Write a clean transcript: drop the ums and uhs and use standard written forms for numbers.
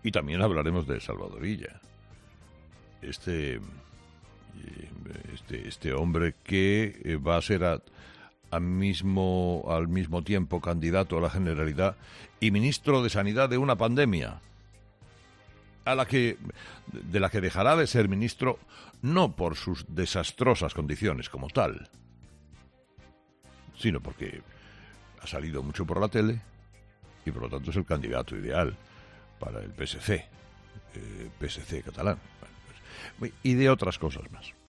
Y también hablaremos de Salvador Illa. Este hombre que va a ser al mismo tiempo candidato a la Generalidad y ministro de Sanidad de una pandemia de la que dejará de ser ministro no por sus desastrosas condiciones como tal, sino porque ha salido mucho por la tele y por lo tanto es el candidato ideal para el PSC catalán. Bueno, pues, y de otras cosas más.